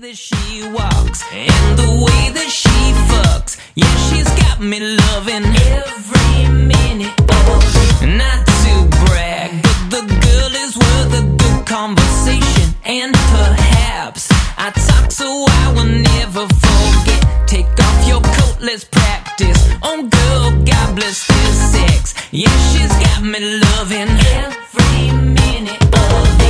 that she walks and the way that she fucks. Yeah, she's got me loving every minute of it. Not to brag, but the girl is worth a good conversation. And perhaps I talk so I will never forget. Take off your coat, let's practice. Oh girl, God bless this sex. Yeah, she's got me loving every minute of it.